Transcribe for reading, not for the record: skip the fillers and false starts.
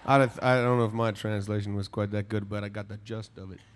I don't know if my translation was quite that good, but I got the gist of it.